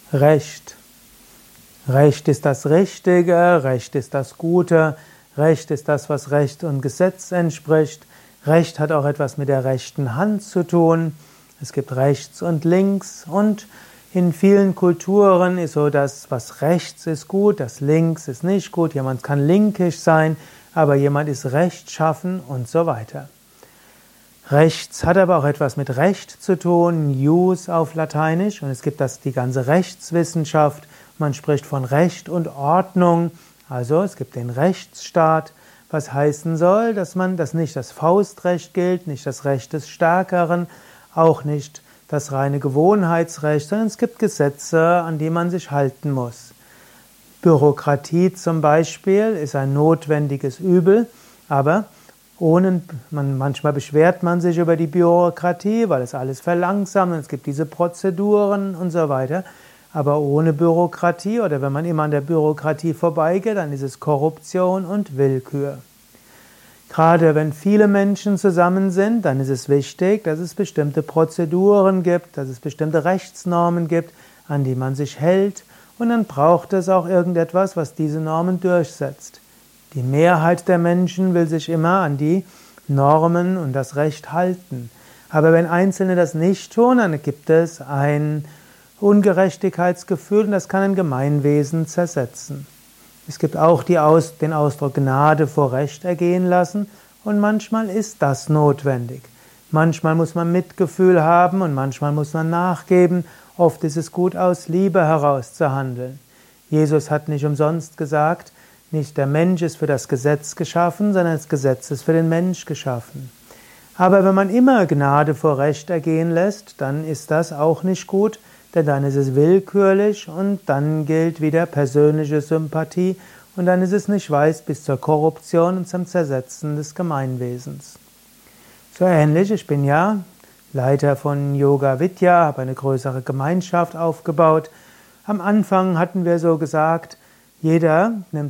Recht. Recht ist das Richtige, Recht ist das Gute, Recht ist das, was Recht und Gesetz entspricht. Recht hat auch etwas mit der rechten Hand zu tun. Es gibt rechts und links und in vielen Kulturen ist so, dass was rechts ist gut, das links ist nicht gut. Jemand kann linkisch sein, aber jemand ist rechtschaffen und so weiter. Rechts hat aber auch etwas mit Recht zu tun, Jus auf Lateinisch, und es gibt die ganze Rechtswissenschaft. Man spricht von Recht und Ordnung, also es gibt den Rechtsstaat, was heißen soll, dass nicht das Faustrecht gilt, nicht das Recht des Stärkeren, auch nicht das reine Gewohnheitsrecht, sondern es gibt Gesetze, an die man sich halten muss. Bürokratie zum Beispiel ist ein notwendiges Übel, aber manchmal beschwert man sich über die Bürokratie, weil es alles verlangsamt und es gibt diese Prozeduren und so weiter. Aber ohne Bürokratie oder wenn man immer an der Bürokratie vorbeigeht, dann ist es Korruption und Willkür. Gerade wenn viele Menschen zusammen sind, dann ist es wichtig, dass es bestimmte Prozeduren gibt, dass es bestimmte Rechtsnormen gibt, an die man sich hält. Und dann braucht es auch irgendetwas, was diese Normen durchsetzt. Die Mehrheit der Menschen will sich immer an die Normen und das Recht halten. Aber wenn Einzelne das nicht tun, dann gibt es ein Ungerechtigkeitsgefühl und das kann ein Gemeinwesen zersetzen. Es gibt auch den Ausdruck Gnade vor Recht ergehen lassen und manchmal ist das notwendig. Manchmal muss man Mitgefühl haben und manchmal muss man nachgeben. Oft ist es gut, aus Liebe heraus zu handeln. Jesus hat nicht umsonst gesagt, nicht der Mensch ist für das Gesetz geschaffen, sondern das Gesetz ist für den Mensch geschaffen. Aber wenn man immer Gnade vor Recht ergehen lässt, dann ist das auch nicht gut, denn dann ist es willkürlich und dann gilt wieder persönliche Sympathie und dann ist es nicht weiß bis zur Korruption und zum Zersetzen des Gemeinwesens. So ähnlich, ich bin ja Leiter von Yoga Vidya, habe eine größere Gemeinschaft aufgebaut. Am Anfang hatten wir so gesagt, jeder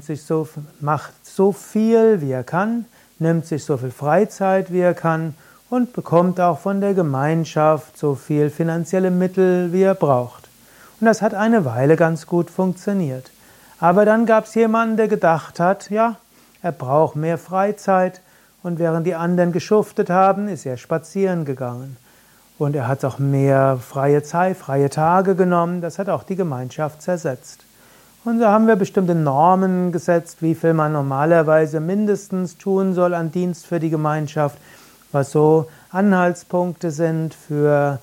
macht so viel, wie er kann, nimmt sich so viel Freizeit, wie er kann und bekommt auch von der Gemeinschaft so viel finanzielle Mittel, wie er braucht. Und das hat eine Weile ganz gut funktioniert. Aber dann gab es jemanden, der gedacht hat, ja, er braucht mehr Freizeit und während die anderen geschuftet haben, ist er spazieren gegangen. Und er hat auch mehr freie Zeit, freie Tage genommen, das hat auch die Gemeinschaft zersetzt. Und so haben wir bestimmte Normen gesetzt, wie viel man normalerweise mindestens tun soll an Dienst für die Gemeinschaft, was so Anhaltspunkte sind für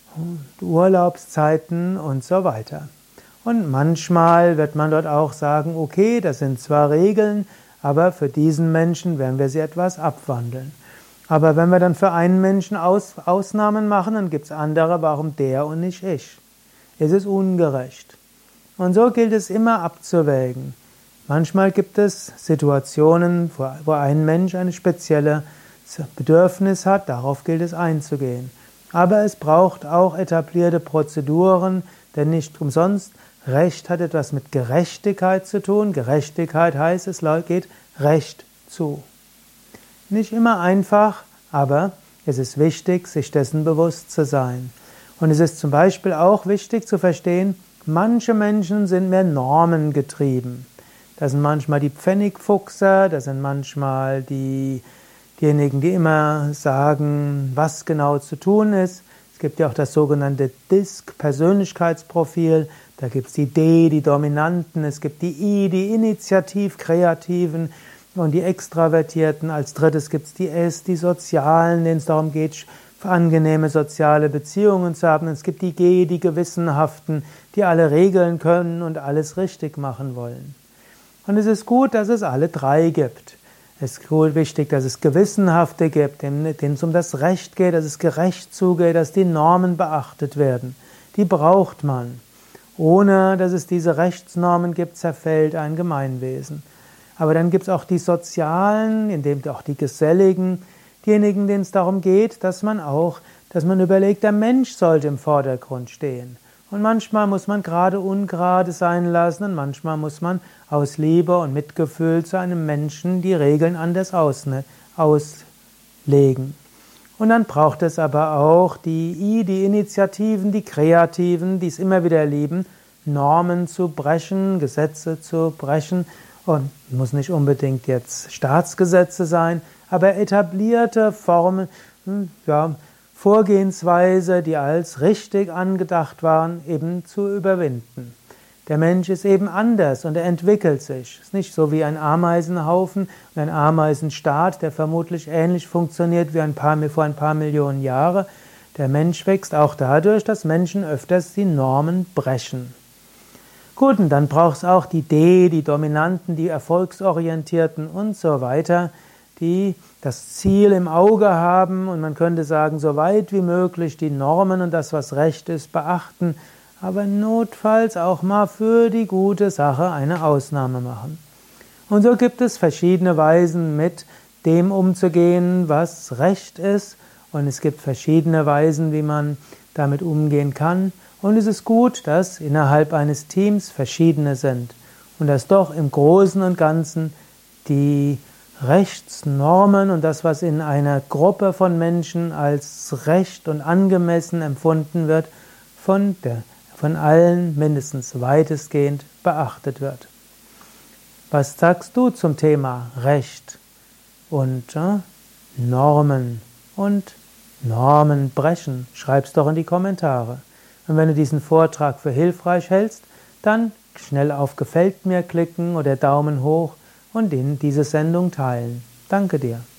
Urlaubszeiten und so weiter. Und manchmal wird man dort auch sagen, okay, das sind zwar Regeln, aber für diesen Menschen werden wir sie etwas abwandeln. Aber wenn wir dann für einen Menschen Ausnahmen machen, dann gibt es andere, warum der und nicht ich? Es ist ungerecht. Und so gilt es immer abzuwägen. Manchmal gibt es Situationen, wo ein Mensch ein spezielles Bedürfnis hat, darauf gilt es einzugehen. Aber es braucht auch etablierte Prozeduren, denn nicht umsonst, Recht hat etwas mit Gerechtigkeit zu tun. Gerechtigkeit heißt, es geht Recht zu. Nicht immer einfach, aber es ist wichtig, sich dessen bewusst zu sein. Und es ist zum Beispiel auch wichtig zu verstehen, manche Menschen sind mehr normengetrieben. Das sind manchmal die Pfennigfuchser, das sind manchmal diejenigen, die immer sagen, was genau zu tun ist. Es gibt ja auch das sogenannte DISC-Persönlichkeitsprofil. Da gibt es die D, die Dominanten, es gibt die I, die Initiativ-Kreativen und die Extravertierten. Als drittes gibt es die S, die Sozialen, denen es darum geht, angenehme soziale Beziehungen zu haben. Es gibt die G, die Gewissenhaften, die alle regeln können und alles richtig machen wollen. Und es ist gut, dass es alle drei gibt. Es ist gut wichtig, dass es Gewissenhafte gibt, denen es um das Recht geht, dass es gerecht zugeht, dass die Normen beachtet werden. Die braucht man. Ohne dass es diese Rechtsnormen gibt, zerfällt ein Gemeinwesen. Aber dann gibt es auch die Sozialen, auch die Geselligen, diejenigen, denen es darum geht, dass man überlegt, der Mensch sollte im Vordergrund stehen. Und manchmal muss man gerade ungerade sein lassen und manchmal muss man aus Liebe und Mitgefühl zu einem Menschen die Regeln anders auslegen. Und dann braucht es aber auch die Initiativen, die Kreativen, die es immer wieder lieben, Normen zu brechen, Gesetze zu brechen. Und muss nicht unbedingt jetzt Staatsgesetze sein, aber etablierte Formen, ja, Vorgehensweise, die als richtig angedacht waren, eben zu überwinden. Der Mensch ist eben anders und er entwickelt sich. Es ist nicht so wie ein Ameisenhaufen und ein Ameisenstaat, der vermutlich ähnlich funktioniert wie vor ein paar Millionen Jahren. Der Mensch wächst auch dadurch, dass Menschen öfters die Normen brechen. Gut, und dann braucht es auch die Dominanten, die Erfolgsorientierten und so weiter, die das Ziel im Auge haben und man könnte sagen, so weit wie möglich die Normen und das, was recht ist, beachten, aber notfalls auch mal für die gute Sache eine Ausnahme machen. Und so gibt es verschiedene Weisen, mit dem umzugehen, was recht ist, und es gibt verschiedene Weisen, wie man damit umgehen kann. Und es ist gut, dass innerhalb eines Teams verschiedene sind und dass doch im Großen und Ganzen die Rechtsnormen und das, was in einer Gruppe von Menschen als recht und angemessen empfunden wird, von allen mindestens weitestgehend beachtet wird. Was sagst du zum Thema Recht und Normen und Normen brechen? Schreib's doch in die Kommentare. Und wenn du diesen Vortrag für hilfreich hältst, dann schnell auf Gefällt mir klicken oder Daumen hoch und in diese Sendung teilen. Danke dir.